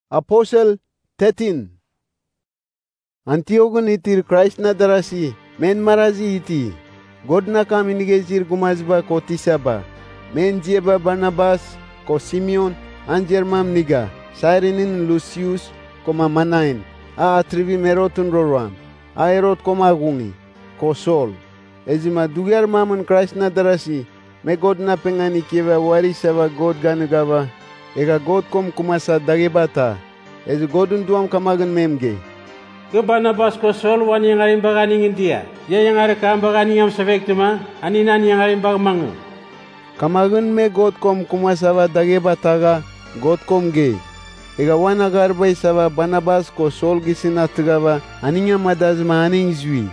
Apostle 13. Antiochun itir Christ na darasi men marazi iti. God na kam inigezir gumazba ko tisaba. Men jieba Barnabas ko Simeon anjermam niga. Cyrinin Lucius koma Manain. A atrivi merotun roram. A erot koma gungi. Ko Sol. Ezima dugar mamun Christ na darasi. Me God na pengani kieva wari sava God ganugava. Ega God kom kumasa dagebata. Ezi Godun duam kamagan memge. Ke Barnabas ko Sol wan yang arim baganing india. Ya yang are kam baganing am sevektuma aninan yang arim bagmangu. Kamagan me God kom kumasava dagebataga God kom ge. Ega wana garbay sava Barnabas ko Sol gisina tugava aninya madazma aning zwi.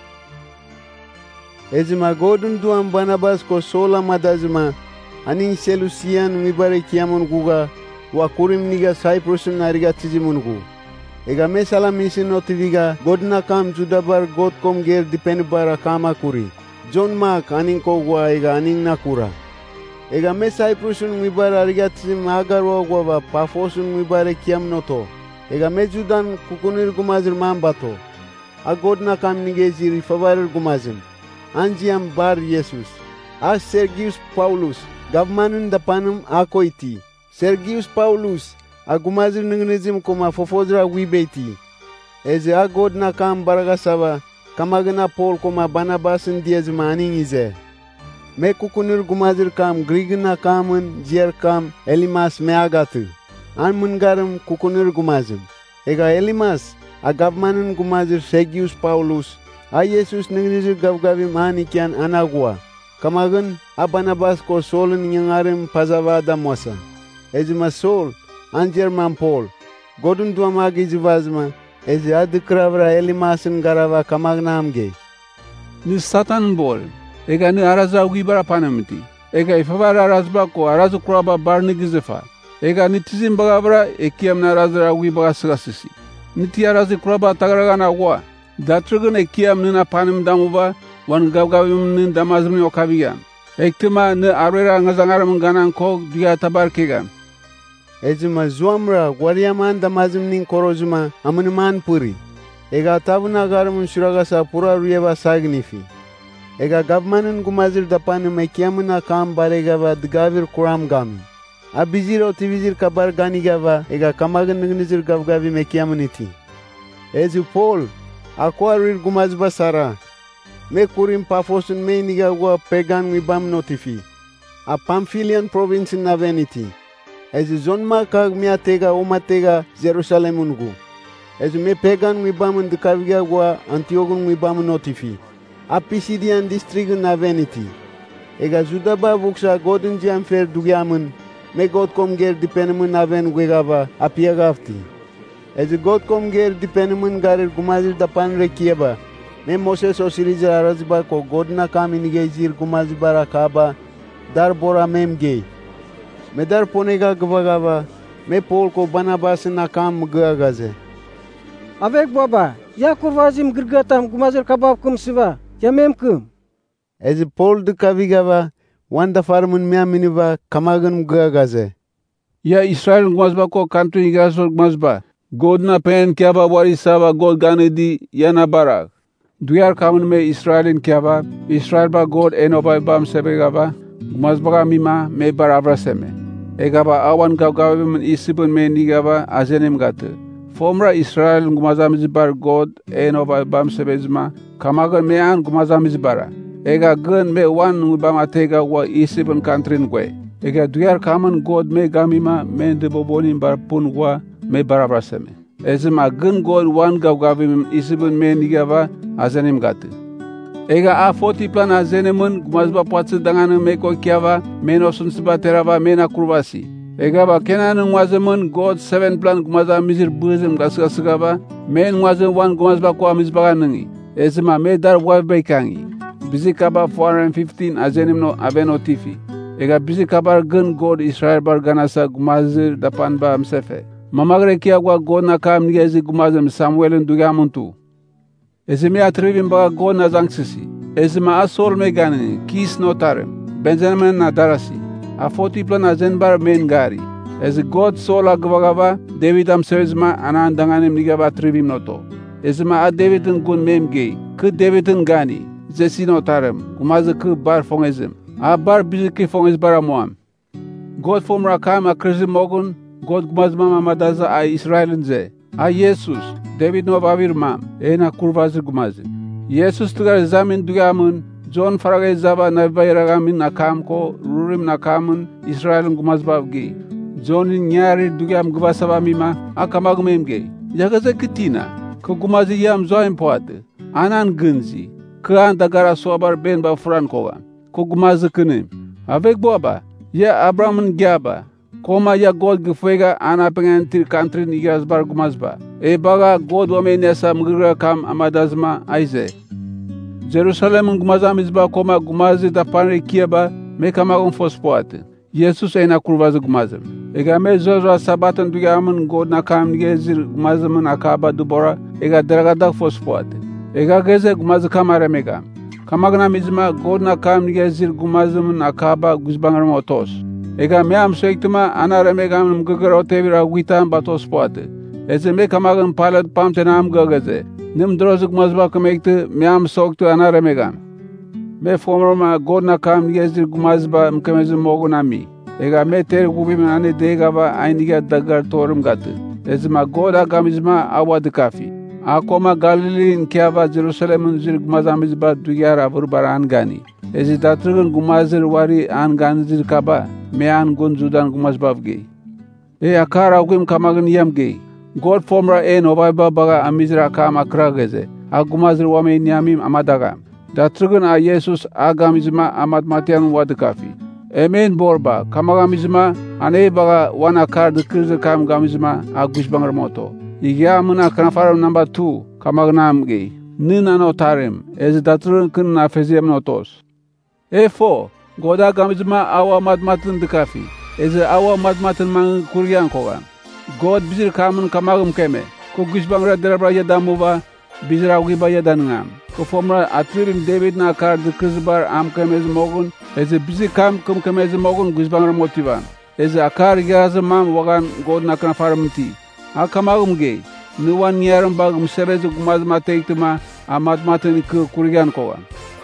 Ezima Godun duam Barnabas ko Sola madazma aning Selusian mibare kiamon guga wa kurim niga Cyprusun nariga tizimungu. Ega me salam isin notiviga Godna kam judabar God kom ger dipenubara kama kuri. John Mark aning kogwa ega aning nakura. Ega me Cyprusun mibare ariga tizim agarwa gwa Pafosun mibare kiam noto. Ega me judan kukunir gumazir mambato. A Godna kam nigezir favarir gumazim. Anjiam bar Jesus. A Sergius Paulus gavmanun dapanum akoiti. Sergius Paulus agumazir ningrizim koma fofozra wibeti. Eze a God na kam baragasava kamagana Paul koma Barnabas diezma aning ize. Me kukunir gumazir kam Grigna kamun jier kam Elimas me agatu. An mungaram kukunir gumazim. Ega Elimas a gavmanun gumazir Sergius Paulus. A Jesus ningrizir gavgavim anikian anagwa. Kamagan a Barnabas ko Solun yangarim pazavada mosa. Ezima Sol anjerman Paul. Godun duama gizivazma. Ezi adikravra Elimasin garava kamagnamge. Ni Satan bol. Ega ni araza ugibara panamiti. Ega ifavara arazba ko arazu kuraba barni gizefa. Ega ni tizim bagavra ekiam na arazra ugibaga sigasisi. Niti arazi kuraba tagaragana wa. Datrugun ekiam nina panim damuba wan gavgavim nin damazmni okavigan. Ektima ni arwera ngazangaram ganan ko diga tabar kegan. Ezima zuamra wariaman damazim nin korozuma amuniman puri. Ega tabuna garamun shuragasa pura ruyeva sagnifi. Ega gavmanun gumazir dapanim ekiamuna kam baregava dgavir kuram gami. Abizir otivizir kabar ganigava ega kamagan ngnizir gavgavi ekiamuniti. Ezi Paul akwarir gumazba sara. Me kurim Pafosun me nigagwa pegan mibam notifi. A Pamphylian province in Naveniti. Ezi zonma kag miatega umatega Jerusalem ungu. Ezi me pegan mibam ndikavigagwa Antiochun mibam notifi. A Pisidian district in Naveniti. Ega judaba vuksa godin jamfer dugiamun. Me God kom ger dipenemun naven gwegava apiagafti. Ezi God kom ger dipenemun garir gumazir dapan rekieba. Me Moses osirizir arazba ko Godna kam inigezir gumazibara kaba dar bora memge. Me dar ponega gvagava me Paul ko Barnabas na kam gagaze. Avek baba ya kurvazim girgatam gumazir kabab kum siva ya memkum. Ezi Paul de kavigava wanda farmun mea miniva kamagan gagaze. Ya Israel gumazba ko country igasor gumazba. God na pen kiaba wari sava God ganedi yana barak. Duyar kamun me Israelin kiaba Israel ba God enova bam sebegava gumazbaga mima me baravra seme. Egaba awan gavgavim isibun me nigava azenim gatu. Fomra Israel gumazamizbar God enova bam sebezma kamagan me an gumazamizbara. Ega gun me wan bam atega wa isibun kantrin gwe. Ega duyar kamun God me gamima me debobonin bar punwa me baravra seme. Ezima gun God wan gavgavim isibun me nigava azenim gatu. Ega a 40 plan azenemun gumazba patsi dangan me ko kiava menosun siba terava mena kurvasi. Ega ba kenan wazemun God 7 plan gumaza mizir buzim gasgasgaba men wazem wan gumazba ko amizbaga nangi. Ezima me dar wabe kangi. Bizikaba 415 azenim no aveno tifi. Ega bizikabar gun God Israel bar ganasa gumazir dapan ba msefe. Mamagre kiagwa God na kam nigezi gumazem Samuelin dugamuntu. Ezime atrivim baga God na zangsisi. Ezima asol megani kis notarem. Benjamin na darasi. A 40 plan azenbar men gari. Ezi God sola gaba David am sezma anan danganem ligaba tribim noto. Ezma a Davidin gun memgei, ke Davidin gani, zesino tarem, gumaze ke bar fongezim. A bar biziki fongez baramuam. God fomra kam a krizim mogun, God gumazma mamadaza a Israelin ze. A Jesus, David no bavir mam, ena kurvazir gumazim. Jesus tugar zamin dugamun, John faragay zaba nabayiragamin nakam ko, rurim nakamun, Israelin gumazbavgi. John nyari dugam gubasaba mima, akamagmemge. Jagaze kitina, ke gumazi yam zoim poate, anan gunzi, ke an dagara sobar ben ba fran koga, ko gumazi kunim. Avek boba, ya Abrahamun gyaba, koma ya God gifega ana pengen tir country nigas bar gumazba. E baga God wame nesa mgira kam amadazma aize. Jerusalem gumazam izba koma gumazi da panre kiaba me kamagon fospoate. Jesus ena kurvazi gumazim. Ega me zozo sabatan dugamun God na kam nigezir gumazimun akaba dubora ega dragadak fospoate. Ega geze gumazi kamare mega. Kamagna mizma God na kam nigezir gumazimun akaba guzbangar motos. Ega me am soiktuma anare mega mgagara otevira witan batos poate. Eze me kamagan palat pamtenam gagaze. Nim drozuk mazba kamekte me am soktu anare mega. Me forma God na kam nigezir gumazba mkamezim mogunami. Ega me ter gubi ane degaba ainiga dagar torum gatu. Ezma God agamizma awad kafi. Akoma Galilee kiava Jerusalem zir gumazamizba dugyar avur baran gani. Ezi datrgan gumazir wari an ganzir kaba me an gunzudan gumazbavge. E akara ugim kamagan yamge. God formra novaiba baga amizra kam akrageze. Agumazir wame nyamim amadaga. Datrgan a Jesus agamizma amad matian wad kafi. Amen borba kamagamizma ane baga wana kar dikirze kam gamizma agush bangar moto. Igya muna kanafar number 2 kamagnam ge. Nina no tarim ez datrun kun na feziem notos. E4 goda gamizma awa madmatun dikafi. Ez awa madmatun man kuryan koga. God bizir kamun kamagum keme. Ko gush bangar derabra yadamuba bizra ugiba yadanngam. Ko formra atrim David na kar dikizbar am kemez mogun. Ez bizi kam kemez mogun gush bangar motivan. Ez akar gaz mam wagan God na kanafar mti. Akamagum ge nuwan yaram bag mserez gumaz mateituma amat maten ku kurgan koga.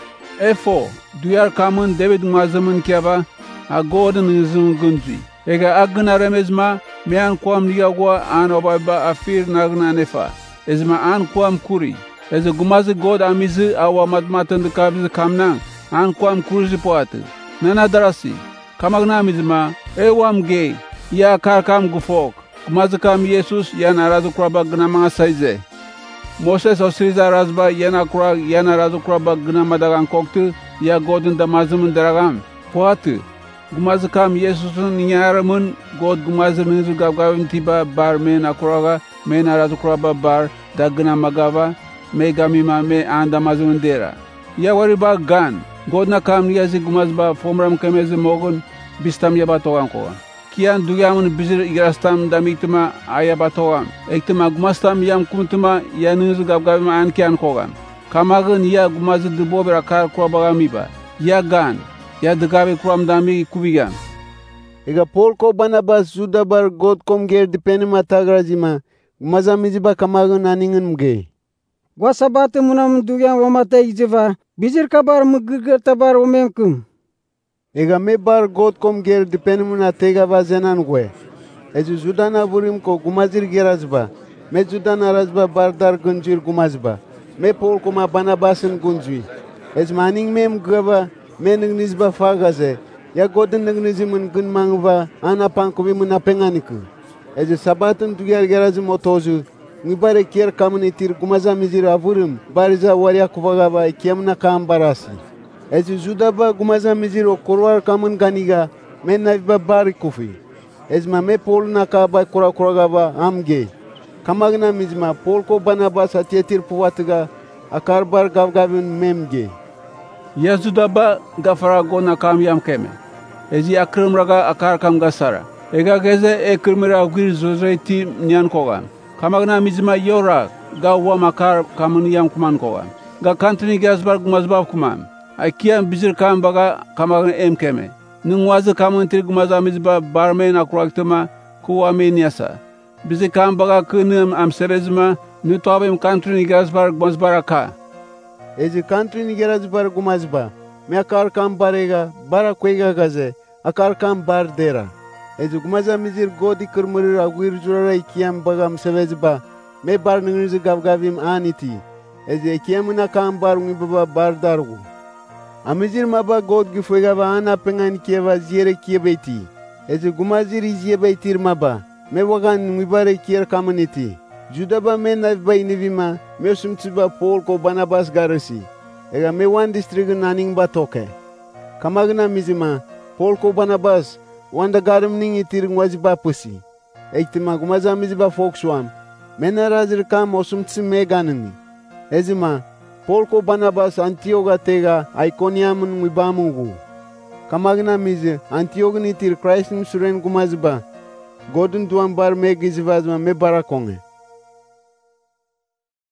E4 duyar kamun David mazamun kiaba a God nizun gunzi. Ega agna remezma mian kwam ligagwa an obaba afir nagna nefa. Ezma an kwam kuri. Ez gumaz God amizi awa matmaten de kabz kamna an kwam kurzi poate. Nana darasi kamagna mizma ewam ge ya karkam gufok. Kumazikam Jesus yana razu kraba gna mga saize. Moses osriza razba yana razu kraba gna madagan koktu ya godun da mazumun daragam. Poatu gumazikam Jesusun nyaramun god gumazumun zugabgavin tiba bar men akuraga men razu kraba bar da gna magava me gamima me anda mazumun dera. Ya wariba gan god na kam yazi gumazba fomram kemezi mogun bistam yabatogan kogan. Kian dugamun bizir igrastam damituma ayabatoam. Ektuma gumastam yam kumtuma yanuzu gabgabima an kian kogan. Kamagan ya gumazu dubober akar kurabagamiba. Ya gan, ya dugabe kuram dami kubigan. Ega Polko Barnabas Judabar God kom ger dipeni matagrazima. Gumazamiziba kamagan aningan mge. Wasabate munam dugan wamata iziva. Bizir kabar mugir tabar omemkum. Ega me bar God kom ger dipeni muna tega vazenan gwe. Ezu Judana burim ko gumazir gerazba. Me Judana razba bardar gunjir gumazba. Me Pol koma Barnabasin gunjui. Ez maning mem gaba me ngnizba fagaze. Ya godin ngnizimun gun mangva ana pankobi muna penganiku. Ezu sabatun dugar gerazim otozu. Ngibare kier communityr gumaza mizir avurim bariza waria kuvagaba kiamna kam barasi. Ezu Judaba gumaza mizir okorwar kamun ganiga men naiba bari kufi. Ezma me Pol na kaba kuragaba amge. Kamagna mizma Polko Barnabas atietir puwatga akarbar gavgavin memge. Ya Judaba gafarago na kam yam keme. Ezi akrim raga akar kam gasara. Ega geze ekrimira gwir zozreti nyan kogan. Kamagna mizma yora ga wamakar kamun yam kuman kogan. Ga kantini gasbar gumazbab kuman. Akian bizir kam baga kamagna emkeme. Nungwazi kamun tir gumaza mizba barmen akuraktuma ku ameniasa. Bizi kambaga könüm amserezma nutobim country nigasbar gmazbaraka. Ezi country nigerazbar gumazba. Me akar kam barega bara kwega gaze akar kam bar dera. Ezi gumaza mizir godi kurmurir agwir jurara ikiam bagam sevezba. Me bar ningrizi gavgavim aniti. Ezi ikiamuna kam bar ngibaba bar dargu. Amizir maba god gifwega ba ana pengan kieva ziere kiebeti. Ezi gumazir iziebetir maba. Me wagan ngibare kier kamuniti. Judaba me navbai nivima me sumtiba Paul ko Barnabas garasi. Ega me wan district naning batoke. Kamagna mizima Paul ko Barnabas wanda garam ning itir ngwaziba pusi. Eitima gumaza miziba fokswam. Mena razir kam osumtsi me ganani. Ezima Paul ko Barnabas Antioga tega Iconium ngibamungu. Kamagna mizi Antioga nitir Christ suren gumaziba. Godun tuan bar me gizivazma me barakonge.